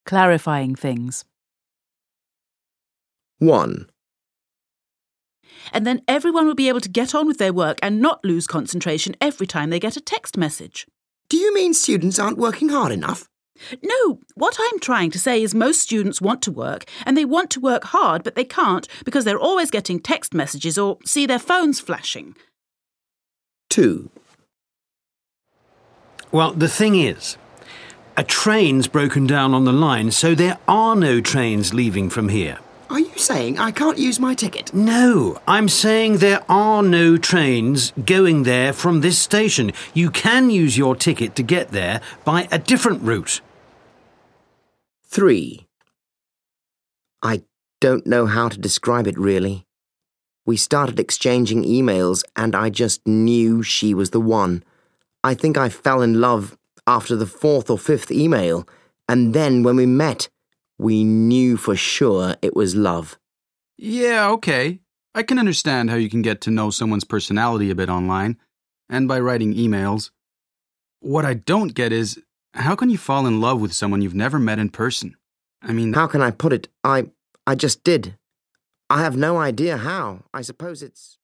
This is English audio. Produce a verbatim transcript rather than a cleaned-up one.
Clarifying things. one. And then everyone will be able to get on with their work and not lose concentration every time they get a text message. Do you mean students aren't working hard enough? No, what I'm trying to say is most students want to work, and they want to work hard, but they can't because they're always getting text messages or see their phones flashing. two. Well, the thing is, a train's broken down on the line, so there are no trains leaving from here. Are you saying I can't use my ticket? No, I'm saying there are no trains going there from this station. You can use your ticket to get there by a different route. three. I don't know how to describe it, really. We started exchanging emails and I just knew she was the one. I think I fell in love after the fourth or fifth email, and then when we met, we knew for sure it was love. Yeah, okay. I can understand how you can get to know someone's personality a bit online, and by writing emails. What I don't get is, how can you fall in love with someone you've never met in person? I mean... How can I put it? I, I just did. I have no idea how. I suppose it's...